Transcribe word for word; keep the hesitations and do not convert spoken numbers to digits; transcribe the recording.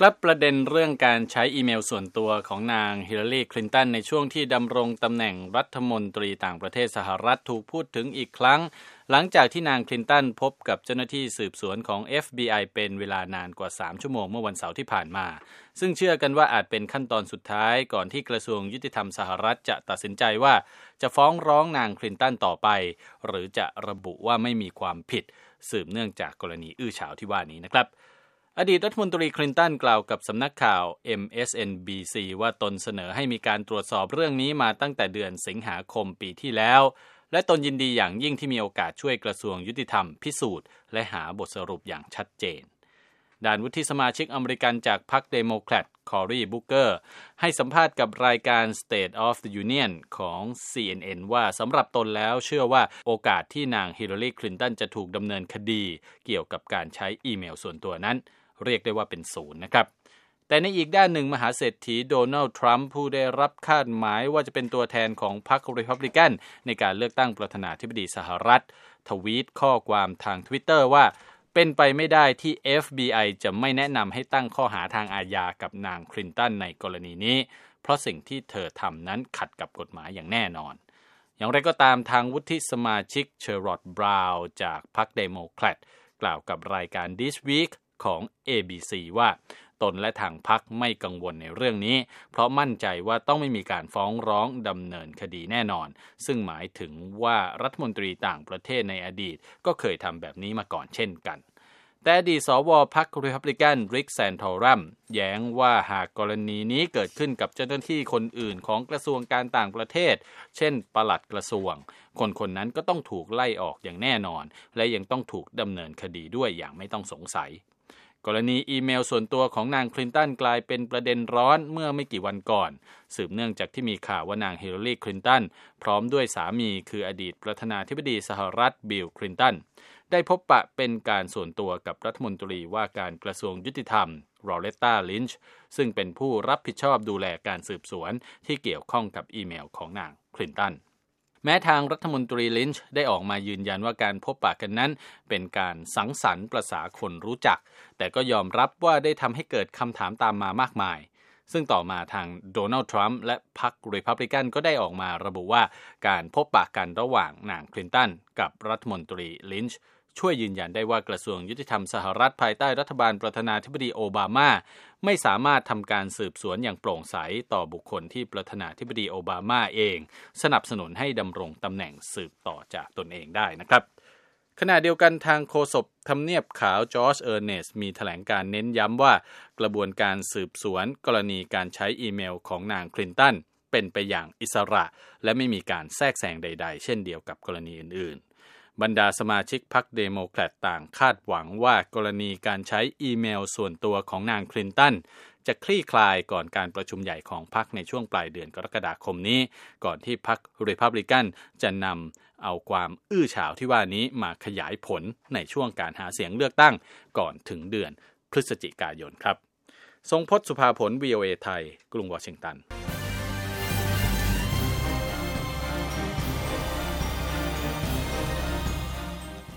ครับประเด็นเรื่องการใช้อีเมลส่วนตัวของนางฮิลลารีคลินตันในช่วงที่ดำรงตำแหน่งรัฐมนตรีต่างประเทศสหรัฐถูกพูดถึงอีกครั้งหลังจากที่นางคลินตันพบกับเจ้าหน้าที่สืบสวนของ เอฟ บี ไอ เป็นเวลานานกว่าสามชั่วโมงเมื่อวันเสาร์ที่ผ่านมาซึ่งเชื่อกันว่าอาจเป็นขั้นตอนสุดท้ายก่อนที่กระทรวงยุติธรรมสหรัฐจะตัดสินใจว่าจะฟ้องร้องนางคลินตันต่อไปหรือจะระบุว่าไม่มีความผิดสืบเนื่องจากกรณีอื้อฉาวที่ว่านี้นะครับอดีตรัฐมนตรีคลินตันกล่าวกับสำนักข่าว เอ็ม เอส เอ็น บี ซี ว่าตนเสนอให้มีการตรวจสอบเรื่องนี้มาตั้งแต่เดือนสิงหาคมปีที่แล้วและตนยินดีอย่างยิ่งที่มีโอกาสช่วยกระทรวงยุติธรรมพิสูจน์และหาบทสรุปอย่างชัดเจนด้านวุฒิสมาชิกอเมริกันจากพรรคเดโมแครตคอรีบุกเกอร์ให้สัมภาษณ์กับรายการ State of the Union ของ ซี เอ็น เอ็น ว่าสำหรับตนแล้วเชื่อว่าโอกาสที่นางฮิลลารีคลินตันจะถูกดำเนินคดีเกี่ยวกับการใช้อีเมลส่วนตัวนั้นเรียกได้ว่าเป็นศูนย์นะครับแต่ในอีกด้านหนึ่งมหาเศรษฐีโดนัลด์ทรัมป์ผู้ได้รับคาดหมายว่าจะเป็นตัวแทนของพรรครีพับลิกันในการเลือกตั้งประธานาธิบดีสหรัฐทวีตข้อความทาง Twitter ว่าเป็นไปไม่ได้ที่ เอฟ บี ไอ จะไม่แนะนำให้ตั้งข้อหาทางอาญากับนางคลินตันในกรณีนี้เพราะสิ่งที่เธอทำนั้นขัดกับกฎหมายอย่างแน่นอนอย่างไรก็ตามทางวุฒิสมาชิกเชอร์รอตบราวน์จากพรรคเดโมแครตกล่าวกับรายการ This Week ของ เอ บี ซี ว่าตนและทางพรรคไม่กังวลในเรื่องนี้เพราะมั่นใจว่าต้องไม่มีการฟ้องร้องดำเนินคดีแน่นอนซึ่งหมายถึงว่ารัฐมนตรีต่างประเทศในอดีตก็เคยทำแบบนี้มาก่อนเช่นกันแต่อดีตสวพรรครีพับลิกันริกแซนทอรัมแย้งว่าหากกรณีนี้เกิดขึ้นกับเจ้าหน้าที่คนอื่นของกระทรวงการต่างประเทศเช่นปลัดกระทรวงคนคนนั้นก็ต้องถูกไล่ออกอย่างแน่นอนและยังต้องถูกดำเนินคดีด้วยอย่างไม่ต้องสงสัยกรณีอีเมลส่วนตัวของนางคลินตันกลายเป็นประเด็นร้อนเมื่อไม่กี่วันก่อนสืบเนื่องจากที่มีข่าวว่านางฮิลลารีคลินตันพร้อมด้วยสามีคืออดีตประธานาธิบดีสหรัฐบิลคลินตันได้พบปะเป็นการส่วนตัวกับรัฐมนตรีว่าการกระทรวงยุติธรรมลอเรตตาลินช์ซึ่งเป็นผู้รับผิดชอบดูแลการสืบสวนที่เกี่ยวข้องกับอีเมลของนางคลินตันแม้ทางรัฐมนตรีลินช์ได้ออกมายืนยันว่าการพบปะกันนั้นเป็นการสังสรรค์ประสาคนรู้จักแต่ก็ยอมรับว่าได้ทำให้เกิดคำถามตามมามากมายซึ่งต่อมาทางโดนัลด์ทรัมป์และพรรครีพับลิกันก็ได้ออกมาระบุว่าการพบปะกันระหว่างนางคลินตันกับรัฐมนตรีลินช์ช่วยยืนยันได้ว่ากระทรวงยุติธรรมสหรัฐภายใต้รัฐบาลประธานาธิบดีโอบามาไม่สามารถทำการสืบสวนอย่างโปร่งใสต่อบุคคลที่ประธานาธิบดีโอบามาเองสนับสนุนให้ดำรงตำแหน่งสืบต่อจากตนเองได้นะครับขณะเดียวกันทางโฆษกทำเนียบขาวจอร์จเออร์เนสมีแถลงการเน้นย้ำว่ากระบวนการสืบสวนกรณีการใช้อีเมลของนางคลินตันเป็นไปอย่างอิสระและไม่มีการแทรกแซงใดๆเช่นเดียวกับกรณีอื่นๆบรรดาสมาชิกพรรคเดโมแครตต่างคาดหวังว่ากรณีการใช้อีเมลส่วนตัวของนางคลินตันจะคลี่คลายก่อนการประชุมใหญ่ของพรรคในช่วงปลายเดือนกรกฎาคมนี้ก่อนที่พรรครีพับลิกันจะนำเอาความอื้อฉาวที่ว่านี้มาขยายผลในช่วงการหาเสียงเลือกตั้งก่อนถึงเดือนพฤศจิกายนครับทรงพจน์ สุภาผล วี โอ เอ ไทยกรุงวอชิงตัน